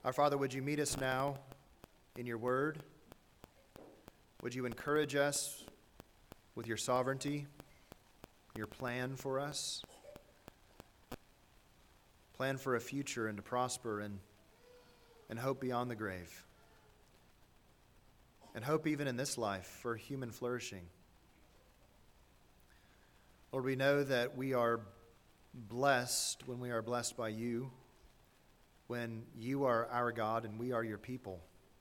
Our Father, would you meet us now in your word? Would you encourage us with your sovereignty, your plan for us? Plan for a future and to prosper and hope beyond the grave. And hope even in this life for human flourishing. Lord, we know that we are blessed when we are blessed by you, when you are our God and we are your people.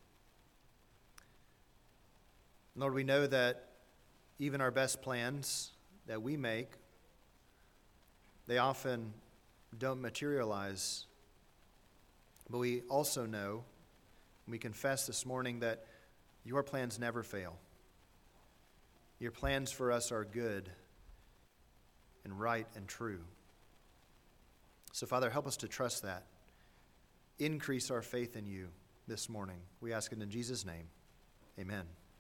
Lord, we know that even our best plans that we make, they often don't materialize. But we also know, we confess this morning, that your plans never fail. Your plans for us are good and right and true. So, Father, help us to trust that. Increase our faith in you this morning. We ask it in Jesus' name. Amen.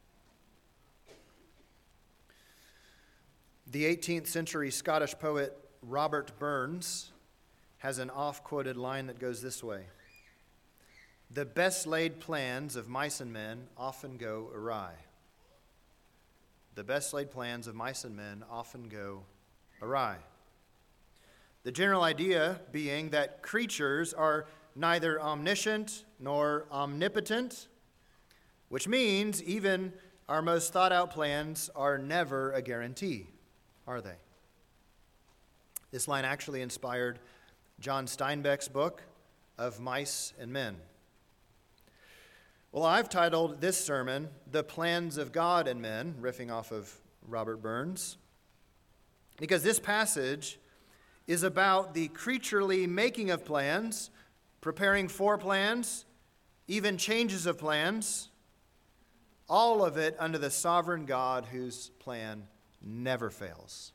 The 18th century Scottish poet Robert Burns has an oft-quoted line that goes this way: "The best laid plans of mice and men often go awry." The best laid plans of mice and men often go awry. The general idea being that creatures are neither omniscient nor omnipotent, which means even our most thought-out plans are never a guarantee, are they? This line actually inspired John Steinbeck's book Of Mice and Men. Well, I've titled this sermon, "The Plans of God and Men," riffing off of Robert Burns, because this passage is about the creaturely making of plans, preparing for plans, even changes of plans, all of it under the sovereign God whose plan never fails.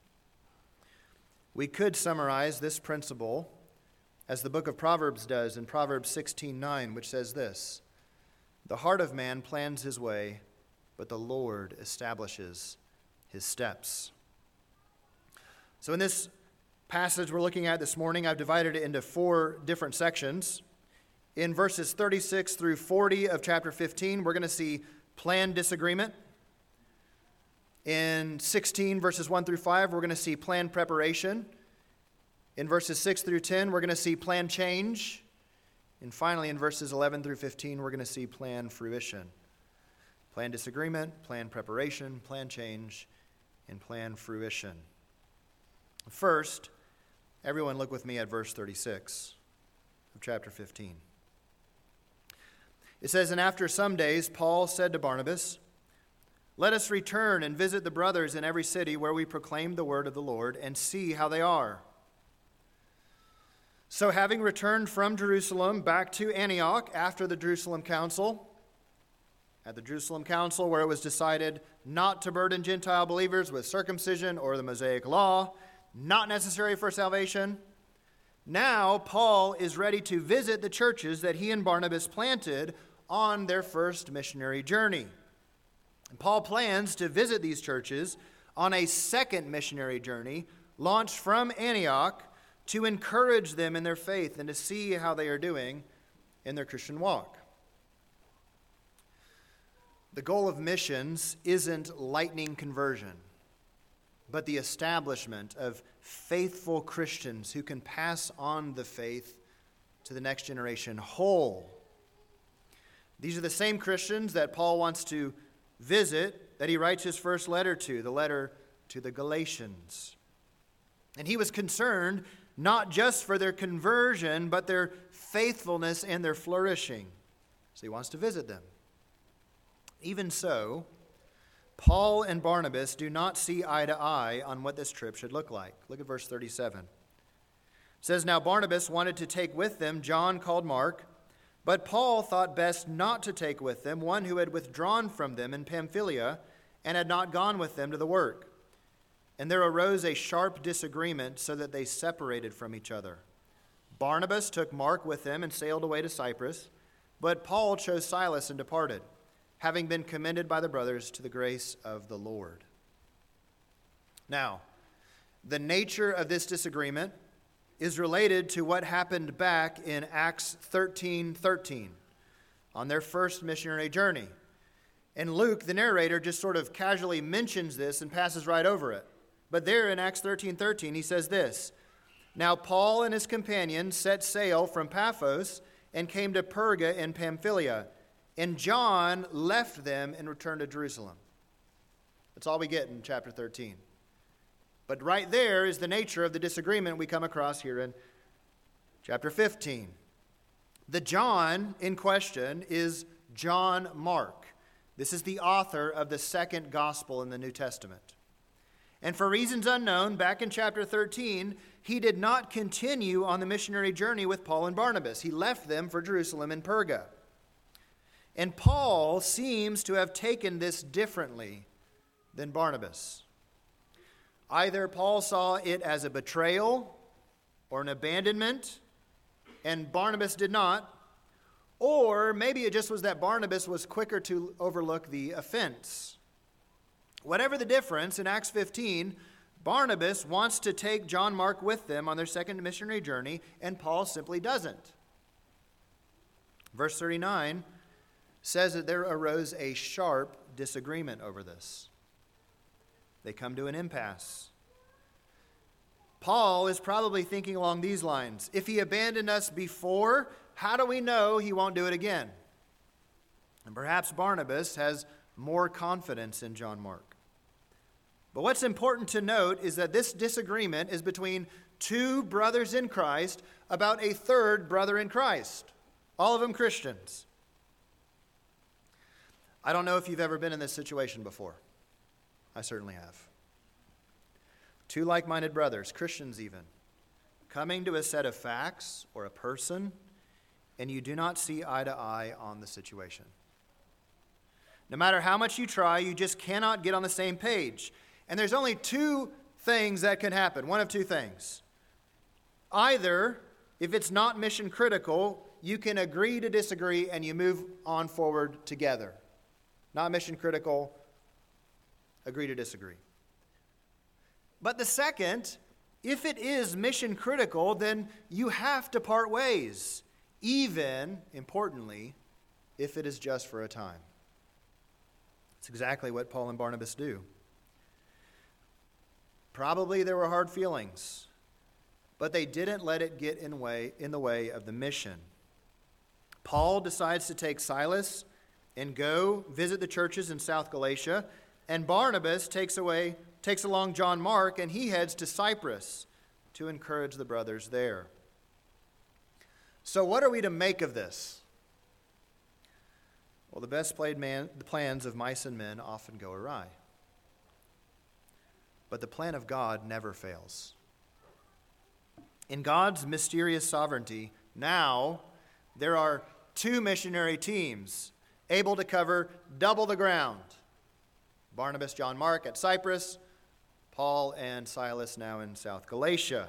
We could summarize this principle as the book of Proverbs does in Proverbs 16:9, which says this: "The heart of man plans his way, but the Lord establishes his steps." So in this passage we're looking at this morning, I've divided it into 4 different sections. In verses 36 through 40 of chapter 15, we're going to see plan disagreement. In 16, verses 1 through 5, we're going to see plan preparation. In verses 6 through 10, we're going to see plan change. And finally, in verses 11 through 15, we're going to see plan fruition. Plan disagreement, plan preparation, plan change, and plan fruition. First, everyone look with me at verse 36 of chapter 15. It says, "And after some days, Paul said to Barnabas, 'Let us return and visit the brothers in every city where we proclaim the word of the Lord, and see how they are.' So having returned from Jerusalem back to Antioch after the Jerusalem Council, at the Jerusalem Council where it was decided not to burden Gentile believers with circumcision or the Mosaic law, not necessary for salvation, now Paul is ready to visit the churches that he and Barnabas planted on their first missionary journey. And Paul plans to visit these churches on a second missionary journey launched from Antioch to encourage them in their faith and to see how they are doing in their Christian walk. The goal of missions isn't lightning conversion, but the establishment of faithful Christians who can pass on the faith to the next generation whole. These are the same Christians that Paul wants to visit, that he writes his first letter to, the letter to the Galatians. And he was concerned not just for their conversion, but their faithfulness and their flourishing. So he wants to visit them. Even so, Paul and Barnabas do not see eye to eye on what this trip should look like. Look at verse 37. It says, "Now Barnabas wanted to take with them John called Mark, but Paul thought best not to take with them one who had withdrawn from them in Pamphylia and had not gone with them to the work. And there arose a sharp disagreement so that they separated from each other. Barnabas took Mark with him and sailed away to Cyprus, but Paul chose Silas and departed, having been commended by the brothers to the grace of the Lord." Now, the nature of this disagreement is related to what happened back in Acts 13:13 on their first missionary journey. And Luke, the narrator, just sort of casually mentions this and passes right over it. But there in Acts 13:13, he says this, "Now Paul and his companions set sail from Paphos and came to Perga in Pamphylia, and John left them and returned to Jerusalem." That's all we get in chapter 13. But right there is the nature of the disagreement we come across here in chapter 15. The John in question is John Mark. This is the author of the second gospel in the New Testament. And for reasons unknown, back in chapter 13, he did not continue on the missionary journey with Paul and Barnabas. He left them for Jerusalem and Perga. And Paul seems to have taken this differently than Barnabas. Either Paul saw it as a betrayal or an abandonment, and Barnabas did not, or maybe it just was that Barnabas was quicker to overlook the offense. Whatever the difference, in Acts 15, Barnabas wants to take John Mark with them on their second missionary journey, and Paul simply doesn't. Verse 39 says that there arose a sharp disagreement over this. They come to an impasse. Paul is probably thinking along these lines. If he abandoned us before, how do we know he won't do it again? And perhaps Barnabas has more confidence in John Mark. But what's important to note is that this disagreement is between two brothers in Christ about a third brother in Christ, all of them Christians. I don't know if you've ever been in this situation before. I certainly have. Two like-minded brothers, Christians even, coming to a set of facts or a person, and you do not see eye to eye on the situation. No matter how much you try, you just cannot get on the same page. And there's only two things that can happen, one of two things. Either, if it's not mission critical, you can agree to disagree and you move on forward together. Not mission critical, agree to disagree. But the second, if it is mission critical, then you have to part ways, even, importantly, if it is just for a time. It's exactly what Paul and Barnabas do. Probably there were hard feelings, but they didn't let it get in the way of the mission. Paul decides to take Silas and go visit the churches in South Galatia, and Barnabas takes along John Mark, and he heads to Cyprus to encourage the brothers there. So what are we to make of this? Well, the best the plans of mice and men often go awry. But the plan of God never fails. In God's mysterious sovereignty, now there are two missionary teams able to cover double the ground. Barnabas, John Mark at Cyprus, Paul and Silas now in South Galatia.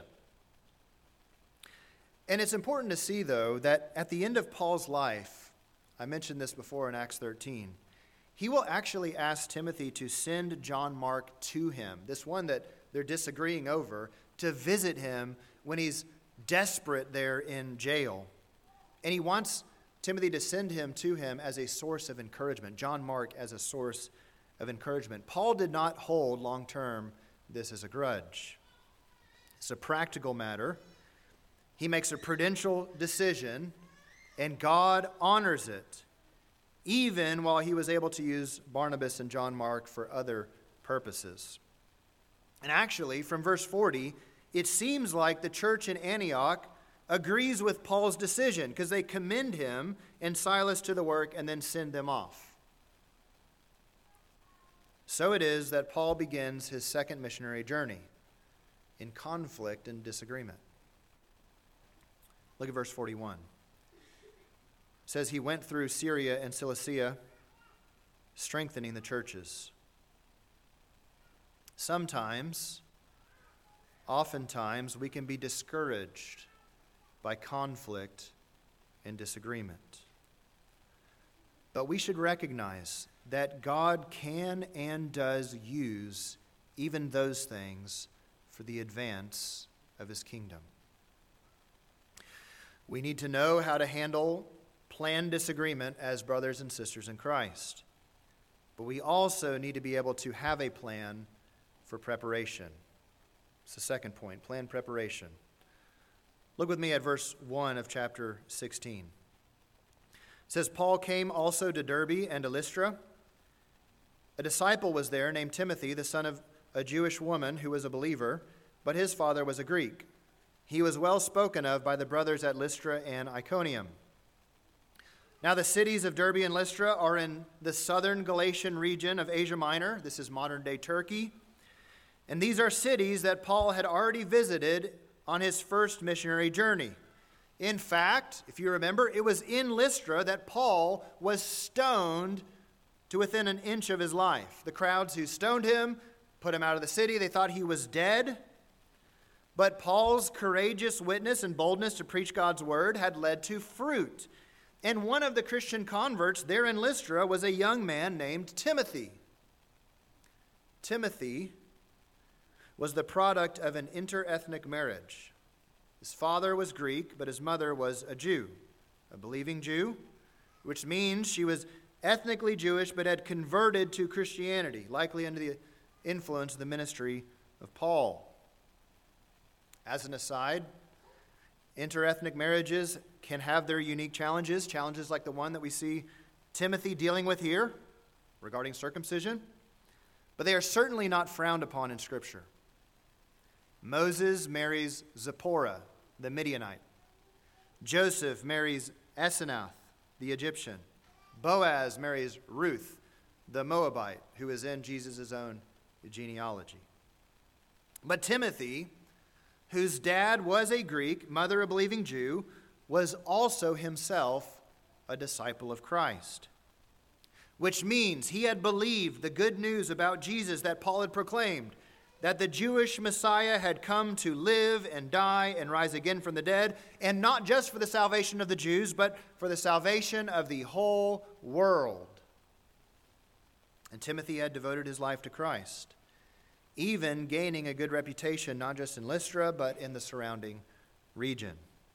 And it's important to see, though, that at the end of Paul's life, I mentioned this before in Acts 13, he will actually ask Timothy to send John Mark to him, this one that they're disagreeing over, to visit him when he's desperate there in jail. And he wants Timothy to send him to him as a source of encouragement, John Mark as a source of encouragement. Paul did not hold long-term this as a grudge. It's a practical matter. He makes a prudential decision, and God honors it, even while he was able to use Barnabas and John Mark for other purposes. And actually, from verse 40, it seems like the church in Antioch agrees with Paul's decision because they commend him and Silas to the work and then send them off. So it is that Paul begins his second missionary journey in conflict and disagreement. Look at verse 41. It says he went through Syria and Cilicia, strengthening the churches. Oftentimes, we can be discouraged by conflict and disagreement. But we should recognize that God can and does use even those things for the advance of his kingdom. We need to know how to handle planned disagreement as brothers and sisters in Christ. But we also need to be able to have a plan for preparation. It's the second point, plan preparation. Look with me at verse 1 of chapter 16. It says, Paul came also to Derbe and to Lystra. A disciple was there named Timothy, the son of a Jewish woman who was a believer, but his father was a Greek. He was well spoken of by the brothers at Lystra and Iconium. Now the cities of Derbe and Lystra are in the southern Galatian region of Asia Minor. This is modern-day Turkey. And these are cities that Paul had already visited on his first missionary journey. In fact, if you remember, it was in Lystra that Paul was stoned to within an inch of his life. The crowds who stoned him put him out of the city. They thought he was dead. But Paul's courageous witness and boldness to preach God's word had led to fruit. And one of the Christian converts there in Lystra was a young man named Timothy. Timothy was the product of an interethnic marriage. His father was Greek, but his mother was a Jew, a believing Jew, which means she was ethnically Jewish but had converted to Christianity, likely under the influence of the ministry of Paul. As an aside, interethnic marriages can have their unique challenges like the one that we see Timothy dealing with here regarding circumcision, but they are certainly not frowned upon in Scripture. Moses marries Zipporah, the Midianite. Joseph marries Asenath, the Egyptian. Boaz marries Ruth, the Moabite, who is in Jesus' own genealogy. But Timothy, whose dad was a Greek, mother a believing Jew, was also himself a disciple of Christ. Which means he had believed the good news about Jesus that Paul had proclaimed, that the Jewish Messiah had come to live and die and rise again from the dead, and not just for the salvation of the Jews, but for the salvation of the whole world. And Timothy had devoted his life to Christ, even gaining a good reputation not just in Lystra, but in the surrounding region.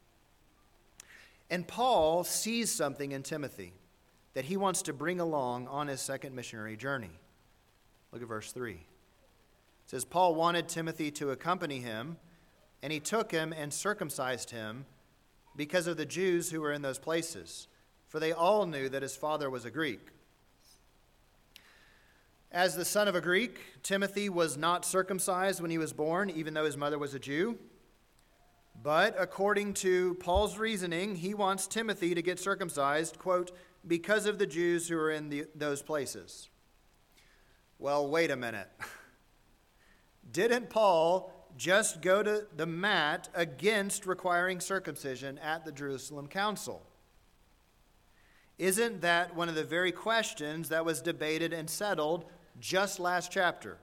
And Paul sees something in Timothy that he wants to bring along on his second missionary journey. Look at verse 3. It says, Paul wanted Timothy to accompany him, and he took him and circumcised him because of the Jews who were in those places, for they all knew that his father was a Greek. As the son of a Greek, Timothy was not circumcised when he was born, even though his mother was a Jew. But according to Paul's reasoning, he wants Timothy to get circumcised, quote, because of the Jews who are in those places. Well, wait a minute. Didn't Paul just go to the mat against requiring circumcision at the Jerusalem Council? Isn't that one of the very questions that was debated and settled just last chapter?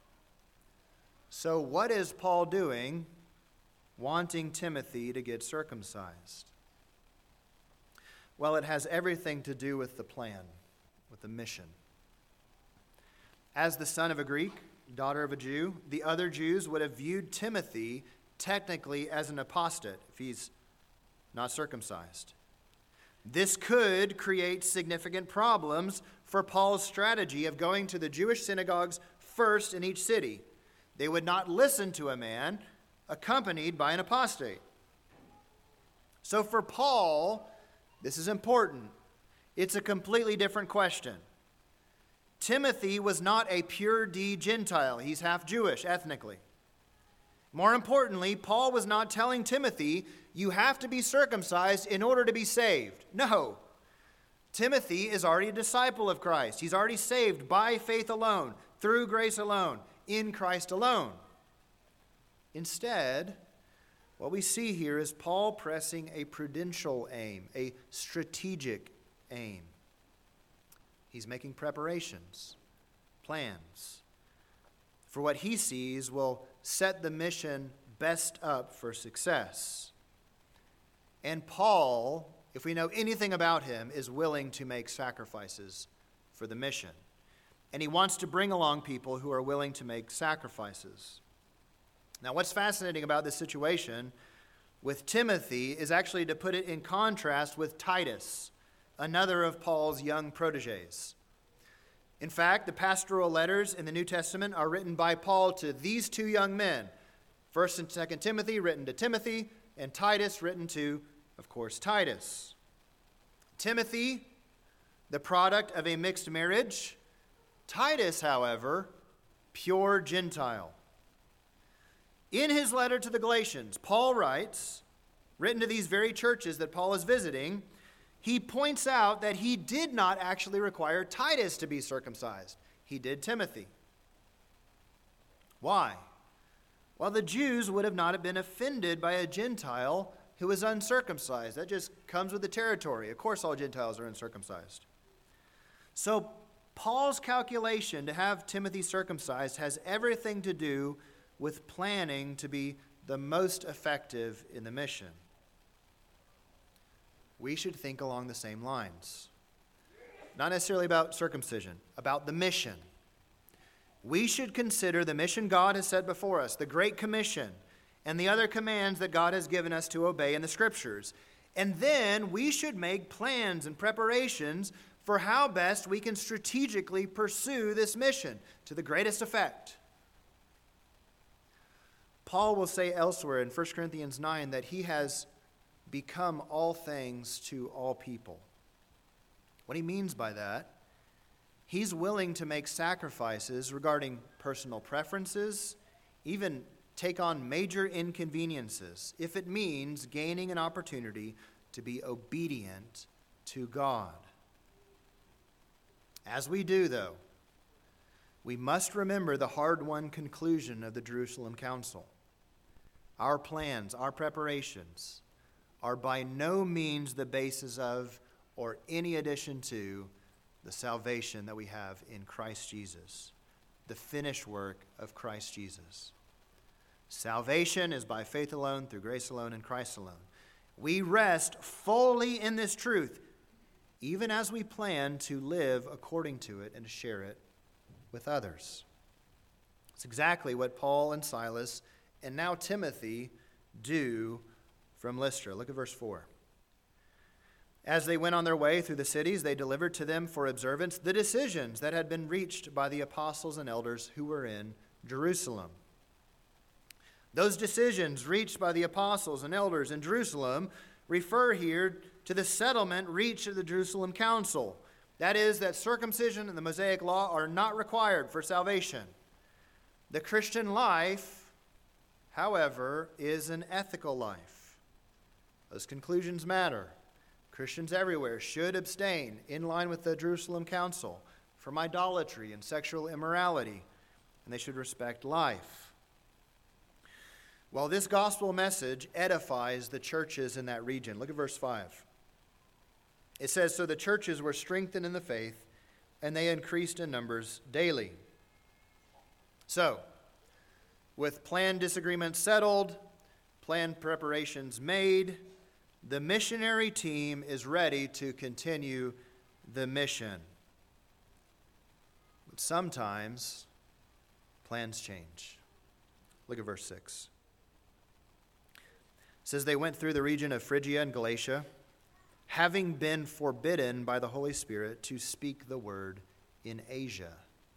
So what is Paul doing wanting Timothy to get circumcised? Well, it has everything to do with the plan, with the mission. As the son of a Greek, daughter of a Jew, the other Jews would have viewed Timothy technically as an apostate if he's not circumcised. This could create significant problems for Paul's strategy of going to the Jewish synagogues first in each city. They would not listen to a man accompanied by an apostate. So for Paul, this is important. It's a completely different question. Timothy was not a pure D Gentile. He's half Jewish ethnically. More importantly, Paul was not telling Timothy, you have to be circumcised in order to be saved. No. Timothy is already a disciple of Christ. He's already saved by faith alone, through grace alone, in Christ alone. Instead, what we see here is Paul pressing a prudential aim, a strategic aim. He's making preparations, plans for what he sees will set the mission best up for success. And Paul, if we know anything about him, is willing to make sacrifices for the mission. And he wants to bring along people who are willing to make sacrifices. Now, what's fascinating about this situation with Timothy is actually to put it in contrast with Titus, another of Paul's young proteges. In fact, the pastoral letters in the New Testament are written by Paul to these two young men. 1st and 2nd Timothy written to Timothy, and Titus written to, of course, Titus. Timothy, the product of a mixed marriage. Titus, however, pure Gentile. In his letter to the Galatians, Paul writes, written to these very churches that Paul is visiting, he points out that he did not actually require Titus to be circumcised. He did Timothy. Why? Well, the Jews would have not been offended by a Gentile who was uncircumcised. That just comes with the territory. Of course, all Gentiles are uncircumcised. So Paul's calculation to have Timothy circumcised has everything to do with planning to be the most effective in the mission. We should think along the same lines. Not necessarily about circumcision, about the mission. We should consider the mission God has set before us, the Great Commission, and the other commands that God has given us to obey in the Scriptures. And then we should make plans and preparations for how best we can strategically pursue this mission to the greatest effect. Paul will say elsewhere in 1 Corinthians 9 that he has become all things to all people. What he means by that, he's willing to make sacrifices regarding personal preferences, even take on major inconveniences, if it means gaining an opportunity to be obedient to God. As we do, though, we must remember the hard-won conclusion of the Jerusalem Council. Our plans, our preparations, are by no means the basis of or any addition to the salvation that we have in Christ Jesus, the finished work of Christ Jesus. Salvation is by faith alone, through grace alone, in Christ alone. We rest fully in this truth, even as we plan to live according to it and to share it with others. It's exactly what Paul and Silas and now Timothy do from Lystra. Look at verse 4. As they went on their way through the cities, they delivered to them for observance the decisions that had been reached by the apostles and elders who were in Jerusalem. Those decisions reached by the apostles and elders in Jerusalem refer here to the settlement reached at the Jerusalem Council. That is, that circumcision and the Mosaic Law are not required for salvation. The Christian life, however, is an ethical life. Those conclusions matter. Christians everywhere should abstain, in line with the Jerusalem Council, from idolatry and sexual immorality, and they should respect life. Well, this gospel message edifies the churches in that region. Look at verse 5. It says, "So the churches were strengthened in the faith, and they increased in numbers daily." So, with planned disagreements settled, planned preparations made, the missionary team is ready to continue the mission. But sometimes plans change. Look at verse 6. It says, "They went through the region of Phrygia and Galatia, having been forbidden by the Holy Spirit to speak the word in Asia."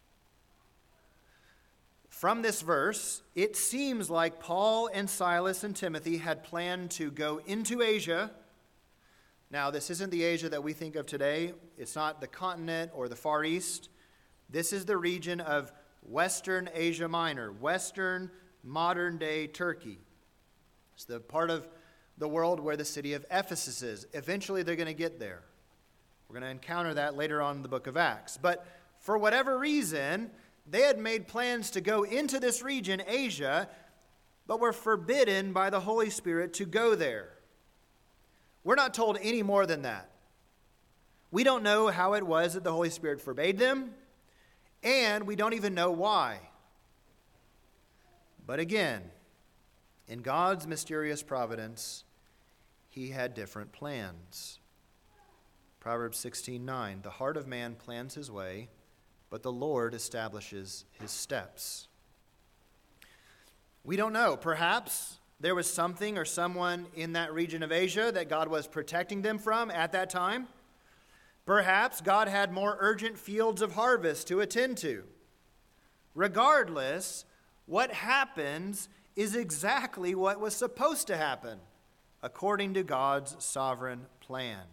From this verse, it seems like Paul and Silas and Timothy had planned to go into Asia. Now, this isn't the Asia that we think of today. It's not the continent or the Far East. This is the region of Western Asia Minor, Western modern-day Turkey. It's the part of the world where the city of Ephesus is. Eventually, they're going to get there. We're going to encounter that later on in the book of Acts. But for whatever reason, they had made plans to go into this region, Asia, but were forbidden by the Holy Spirit to go there. We're not told any more than that. We don't know how it was that the Holy Spirit forbade them, and we don't even know why. But again, in God's mysterious providence, He had different plans. Proverbs 16:9, "The heart of man plans his way, but the Lord establishes his steps." We don't know. Perhaps there was something or someone in that region of Asia that God was protecting them from at that time. Perhaps God had more urgent fields of harvest to attend to. Regardless, what happens is exactly what was supposed to happen, according to God's sovereign plan.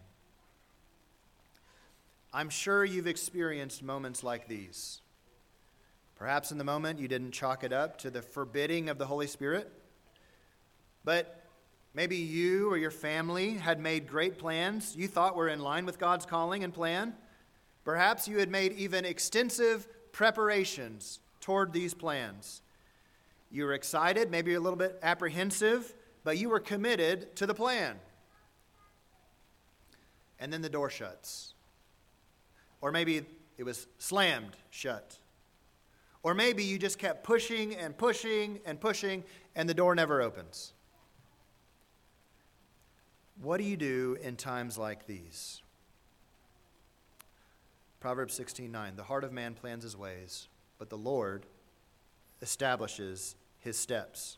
I'm sure you've experienced moments like these. Perhaps in the moment you didn't chalk it up to the forbidding of the Holy Spirit, but maybe you or your family had made great plans you thought were in line with God's calling and plan. Perhaps you had made even extensive preparations toward these plans. You were excited, maybe a little bit apprehensive, but you were committed to the plan. And then the door shuts. Or maybe it was slammed shut. Or maybe you just kept pushing and pushing and pushing, and the door never opens. What do you do in times like these? Proverbs 16:9, the heart of man plans his ways, but the Lord establishes his steps.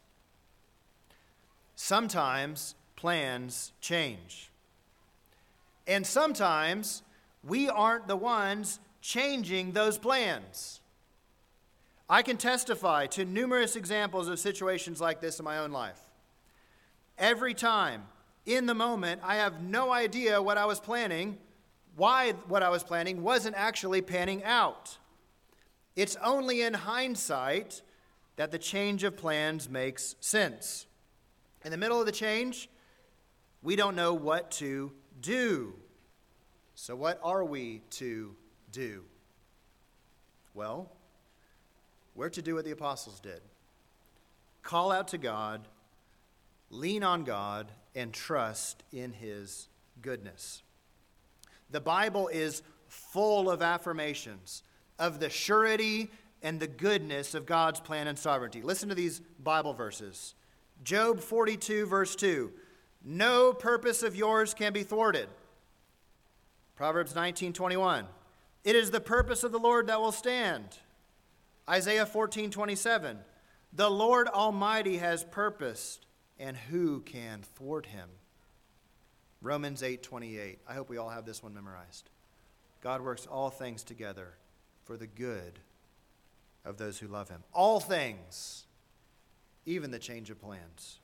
Sometimes plans change. And sometimes we aren't the ones changing those plans. I can testify to numerous examples of situations like this in my own life. Every time, in the moment, I have no idea what I was planning, why what I was planning wasn't actually panning out. It's only in hindsight that the change of plans makes sense. In the middle of the change, we don't know what to do. So what are we to do? Well, we're to do what the apostles did. Call out to God, lean on God, and trust in his goodness. The Bible is full of affirmations of the surety and the goodness of God's plan and sovereignty. Listen to these Bible verses. Job 42, verse 2. No purpose of yours can be thwarted. Proverbs 19:21. It is the purpose of the Lord that will stand. Isaiah 14:27. The Lord Almighty has purposed, and who can thwart him? Romans 8:28. I hope we all have this one memorized. God works all things together for the good of those who love him. All things, even the change of plans.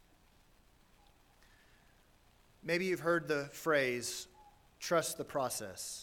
Maybe you've heard the phrase, trust the process.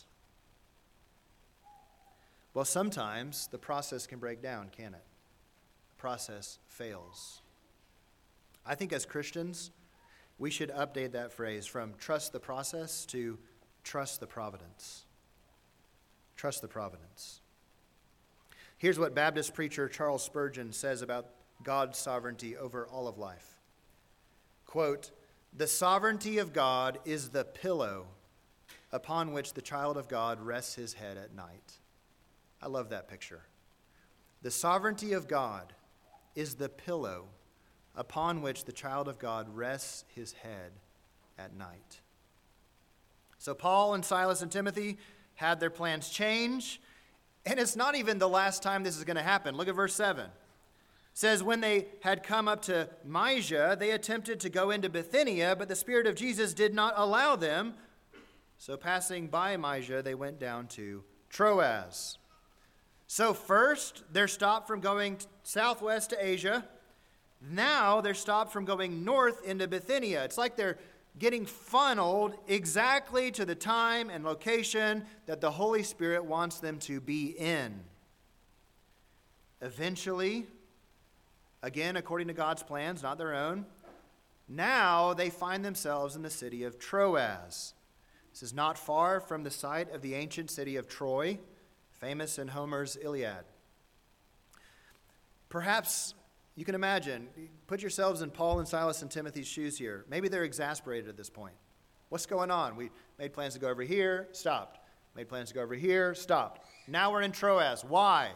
Well, sometimes the process can break down, can't it? The process fails. I think as Christians, we should update that phrase from trust the process to trust the providence. Trust the providence. Here's what Baptist preacher Charles Spurgeon says about God's sovereignty over all of life. Quote, the sovereignty of God is the pillow upon which the child of God rests his head at night. I love that picture. The sovereignty of God is the pillow upon which the child of God rests his head at night. So Paul and Silas and Timothy had their plans change, and it's not even the last time this is going to happen. Look at verse 7. It says, when they had come up to Mysia, they attempted to go into Bithynia, but the Spirit of Jesus did not allow them. So passing by Mysia, they went down to Troas. So first, they're stopped from going southwest to Asia. Now they're stopped from going north into Bithynia. It's like they're getting funneled exactly to the time and location that the Holy Spirit wants them to be in. Eventually, again, according to God's plans, not their own, now they find themselves in the city of Troas. This is not far from the site of the ancient city of Troy, famous in Homer's Iliad. Perhaps you can imagine, put yourselves in Paul and Silas and Timothy's shoes here. Maybe they're exasperated at this point. What's going on? We made plans to go over here, stopped. Made plans to go over here, stopped. Now we're in Troas. Why?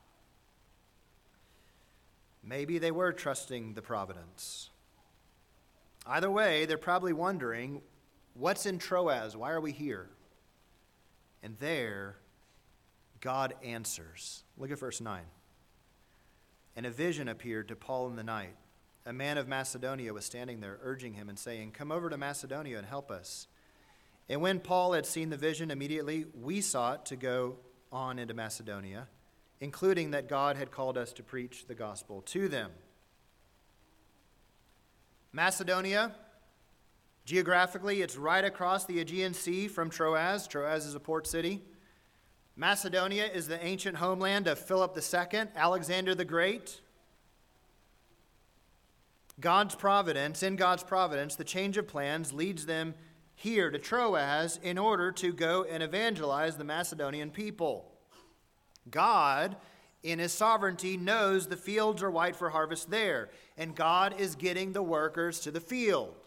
Maybe they were trusting the providence. Either way, they're probably wondering, what's in Troas? Why are we here? And there, God answers. Look at verse 9. And a vision appeared to Paul in the night. a man of Macedonia was standing there, urging him and saying, "Come over to Macedonia and help us." And when Paul had seen the vision, immediately we sought to go on into Macedonia, including that God had called us to preach the gospel to them. Macedonia, geographically, it's right across the Aegean Sea from Troas. Troas is a port city. Macedonia is the ancient homeland of Philip II, Alexander the Great. In God's providence, the change of plans leads them here to Troas in order to go and evangelize the Macedonian people. God, in his sovereignty, knows the fields are white for harvest there, and God is getting the workers to the field.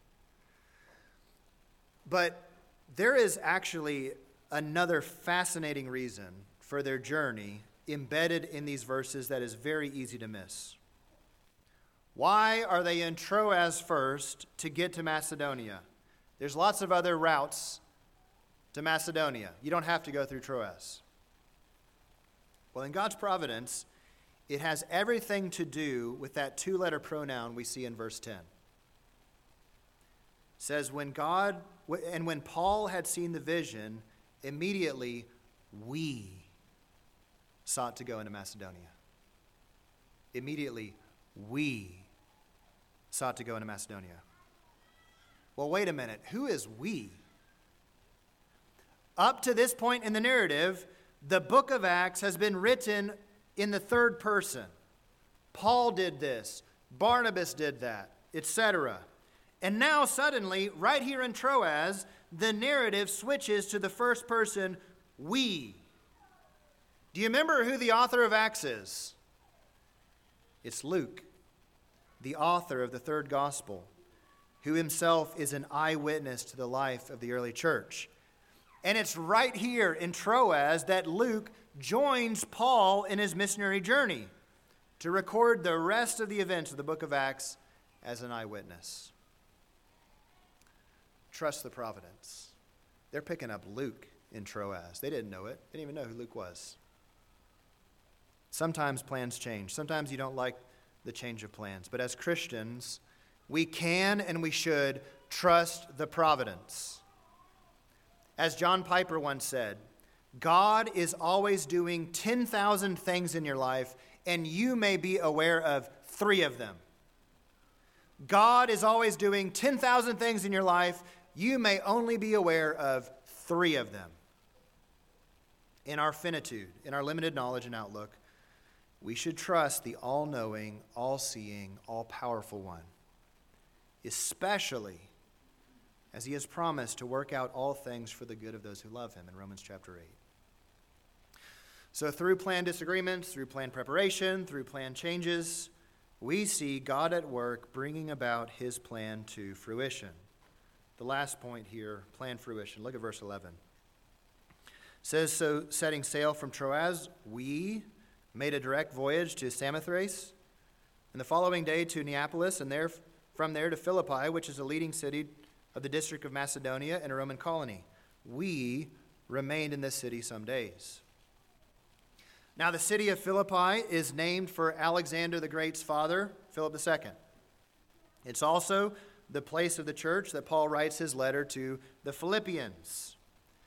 But there is actually another fascinating reason for their journey embedded in these verses that is very easy to miss. Why are they in Troas first to get to Macedonia? There's lots of other routes to Macedonia. You don't have to go through Troas. Well, in God's providence, it has everything to do with that two-letter pronoun we see in verse 10. It says, when Paul had seen the vision, immediately we sought to go into Macedonia. Immediately we sought to go into Macedonia. Well, wait a minute. Who is we? Up to this point in the narrative, the book of Acts has been written in the third person. Paul did this, Barnabas did that, etc. And now suddenly, right here in Troas, the narrative switches to the first person, we. Do you remember who the author of Acts is? It's Luke, the author of the third gospel, who himself is an eyewitness to the life of the early church. And it's right here in Troas that Luke joins Paul in his missionary journey to record the rest of the events of the book of Acts as an eyewitness. Trust the providence. They're picking up Luke in Troas. They didn't know it. They didn't even know who Luke was. Sometimes plans change. Sometimes you don't like the change of plans. But as Christians, we can and we should trust the providence. As John Piper once said, God is always doing 10,000 things in your life, and you may be aware of 3 of them. God is always doing 10,000 things in your life. You may only be aware of 3 of them. In our finitude, in our limited knowledge and outlook, we should trust the all-knowing, all-seeing, all-powerful one, especially as he has promised to work out all things for the good of those who love him in Romans chapter 8. So through planned disagreements, through planned preparation, through planned changes, we see God at work bringing about his plan to fruition. The last point here, planned fruition. Look at verse 11. It says, so setting sail from Troas, we made a direct voyage to Samothrace, and the following day to Neapolis, and from there to Philippi, which is a leading city of the district of Macedonia and a Roman colony. We remained in this city some days. Now the city of Philippi is named for Alexander the Great's father, Philip II. It's also the place of the church that Paul writes his letter to the Philippians.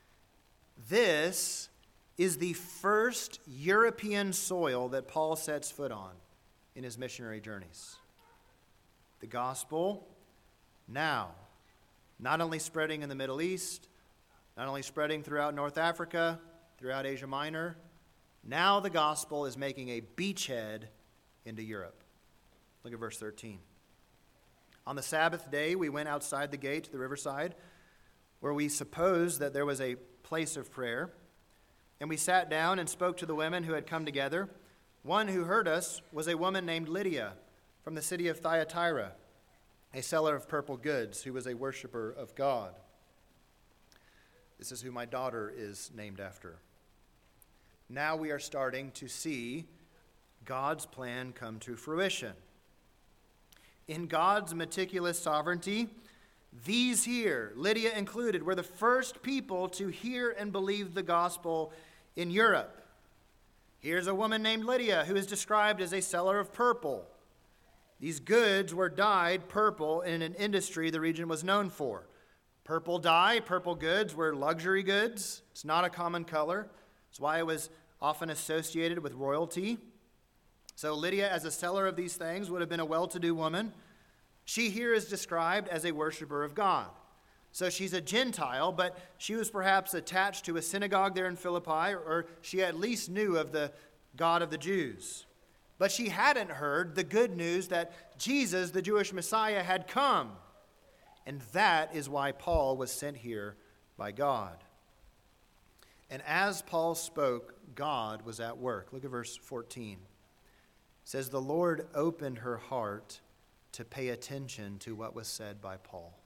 This is the first European soil that Paul sets foot on in his missionary journeys. The gospel now not only spreading in the Middle East, not only spreading throughout North Africa, throughout Asia Minor, now the gospel is making a beachhead into Europe. Look at verse 13. On the Sabbath day, we went outside the gate to the riverside, where we supposed that there was a place of prayer. And we sat down and spoke to the women who had come together. One who heard us was a woman named Lydia from the city of Thyatira, a seller of purple goods who was a worshiper of God. This is who my daughter is named after. Now we are starting to see God's plan come to fruition. In God's meticulous sovereignty, these here, Lydia included, were the first people to hear and believe the gospel in Europe. Here's a woman named Lydia who is described as a seller of purple. These goods were dyed purple in an industry the region was known for. Purple dye, purple goods were luxury goods. It's not a common color. That's why it was often associated with royalty. So Lydia, as a seller of these things, would have been a well-to-do woman. She here is described as a worshiper of God. So she's a Gentile, but she was perhaps attached to a synagogue there in Philippi, or she at least knew of the God of the Jews. But she hadn't heard the good news that Jesus, the Jewish Messiah, had come. And that is why Paul was sent here by God. And as Paul spoke, God was at work. Look at verse 14. It says, the Lord opened her heart to pay attention to what was said by Paul.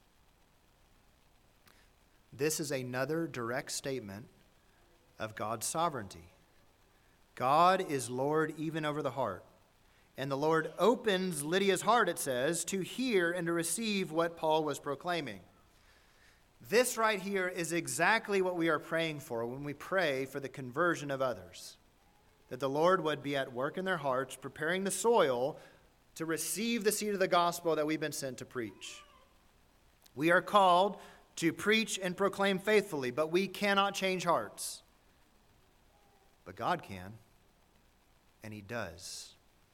This is another direct statement of God's sovereignty. God is Lord even over the heart. And the Lord opens Lydia's heart, it says, to hear and to receive what Paul was proclaiming. This right here is exactly what we are praying for when we pray for the conversion of others. That the Lord would be at work in their hearts, preparing the soil to receive the seed of the gospel that we've been sent to preach. We are called to preach and proclaim faithfully, but we cannot change hearts. But God can, and He does.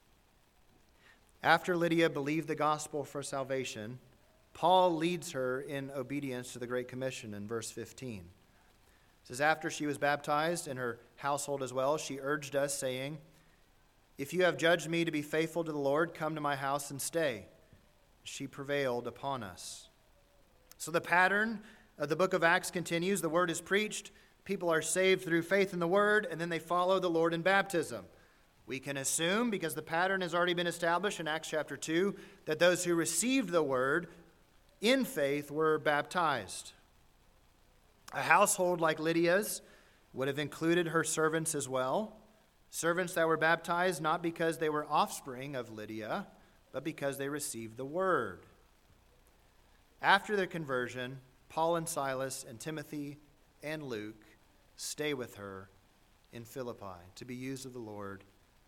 After Lydia believed the gospel for salvation, Paul leads her in obedience to the Great Commission in verse 15. It says, after she was baptized, and her household as well, she urged us, saying, if you have judged me to be faithful to the Lord, come to my house and stay. She prevailed upon us. So the pattern of the book of Acts continues. The word is preached, people are saved through faith in the word, and then they follow the Lord in baptism. We can assume, because the pattern has already been established in Acts chapter 2, that those who received the word in faith were baptized. A household like Lydia's would have included her servants as well. Servants that were baptized not because they were offspring of Lydia, but because they received the word. After their conversion, Paul and Silas and Timothy and Luke stay with her in Philippi to be used of the Lord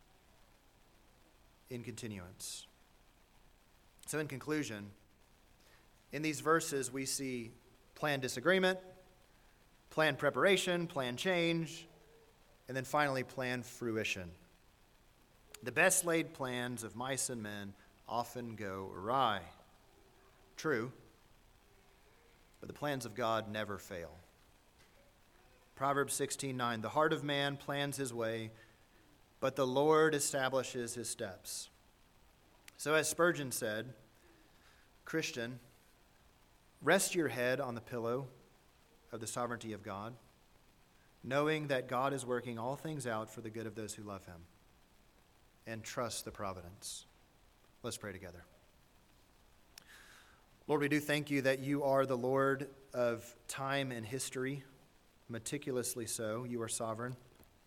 in continuance. So in conclusion, in these verses we see plan disagreement, plan preparation, plan change, and then finally plan fruition. The best laid plans of mice and men often go awry. True, but the plans of God never fail. Proverbs 16:9, the heart of man plans his way, but the Lord establishes his steps. So as Spurgeon said, Christian, rest your head on the pillow of the sovereignty of God, knowing that God is working all things out for the good of those who love him, and trust the providence. Let's pray together. Lord, we do thank you that you are the Lord of time and history, meticulously so. You are sovereign.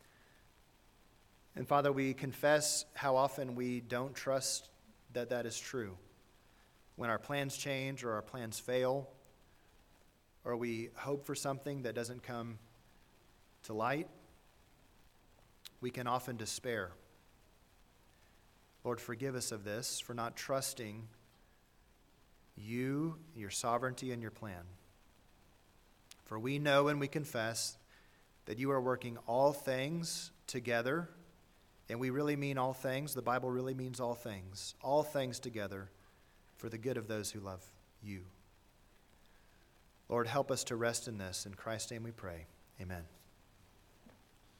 And Father, we confess how often we don't trust that that is true. When our plans change or our plans fail, or we hope for something that doesn't come to light, we can often despair. Lord, forgive us of this, for not trusting you, your sovereignty, and your plan. For we know and we confess that you are working all things together, and we really mean all things. The Bible really means all things together for the good of those who love you. Lord, help us to rest in this. In Christ's name we pray. Amen.